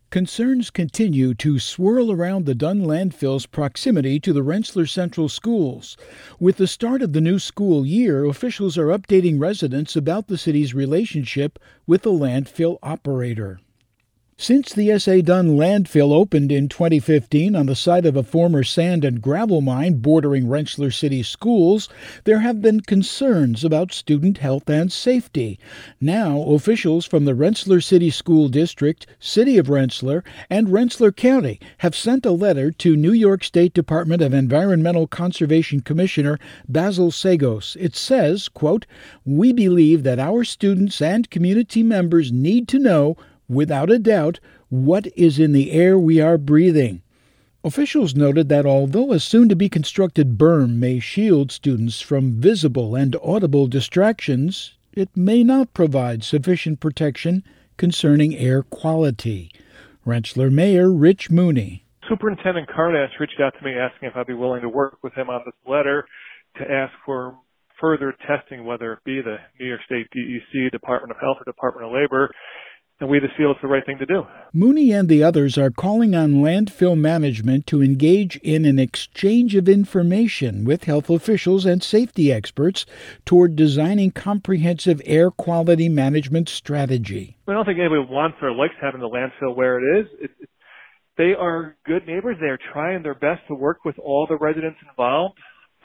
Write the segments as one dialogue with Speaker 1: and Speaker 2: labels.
Speaker 1: Concerns continue to swirl around the Dunn landfill's proximity to the Rensselaer Central Schools. With the start of the new school year, officials are updating residents about the city's relationship with the landfill operator. Since the S.A. Dunn landfill opened in 2015 on the site of a former sand and gravel mine bordering Rensselaer City schools, there have been concerns about student health and safety. Now, officials from the Rensselaer City School District, City of Rensselaer, and Rensselaer County have sent a letter to New York State Department of Environmental Conservation Commissioner Basil Sagos. It says, quote, "We believe that our students and community members need to know without a doubt, what is in the air we are breathing." Officials noted that although a soon-to-be-constructed berm may shield students from visible and audible distractions, it may not provide sufficient protection concerning air quality. Rensselaer Mayor Rich Mooney.
Speaker 2: Superintendent Kardas reached out to me asking if I'd be willing to work with him on this letter to ask for further testing, whether it be the New York State DEC, Department of Health, or Department of Labor. And we just feel it's the right thing to do.
Speaker 1: Mooney and the others are calling on landfill management to engage in an exchange of information with health officials and safety experts toward designing comprehensive air quality management strategy.
Speaker 2: I don't think anybody wants or likes having the landfill where it is. They are good neighbors. They are trying their best to work with all the residents involved.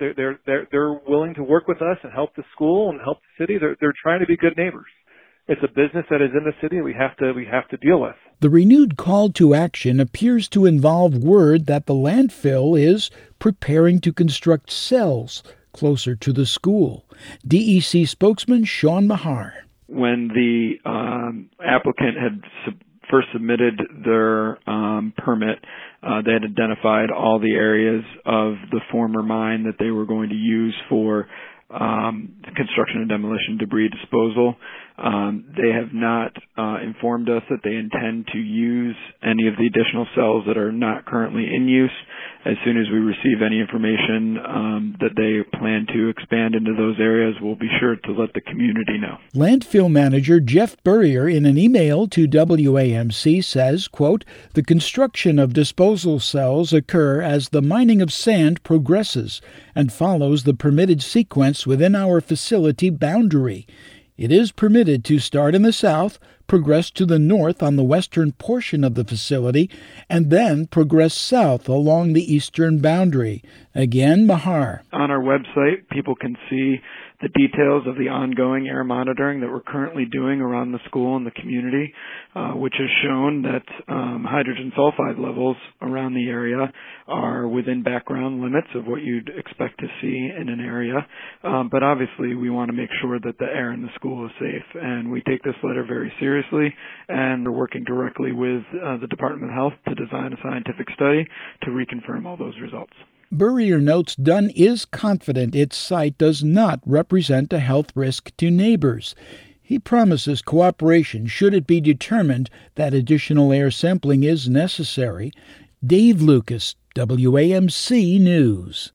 Speaker 2: They're willing to work with us and help the school and help the city. They're trying to be good neighbors. It's a business that is in the city we have to deal with.
Speaker 1: The renewed call to action appears to involve word that the landfill is preparing to construct cells closer to the school. DEC spokesman Sean Mahar.
Speaker 3: When the applicant had first submitted their permit, they had identified all the areas of the former mine that they were going to use for construction and demolition debris disposal. They have not informed us that they intend to use any of the additional cells that are not currently in use. As soon as we receive any information that they plan to expand into those areas, we'll be sure to let the community know.
Speaker 1: Landfill manager Jeff Burrier, in an email to WAMC, says, quote, "The construction of disposal cells occur as the mining of sand progresses and follows the permitted sequence within our facility boundary. It is permitted to start in the south, progress to the north on the western portion of the facility, and then progress south along the eastern boundary." Again, Mahar.
Speaker 3: On our website, people can see the details of the ongoing air monitoring that we're currently doing around the school and the community, which has shown that hydrogen sulfide levels around the area are within background limits of what you'd expect to see in an area. But obviously, we want to make sure that the air in the school is safe, and we take this letter very seriously, and we're working directly with the Department of Health to design a scientific study to reconfirm all those results.
Speaker 1: Burrier notes Dunn is confident its site does not represent a health risk to neighbors. He promises cooperation should it be determined that additional air sampling is necessary. Dave Lucas, WAMC News.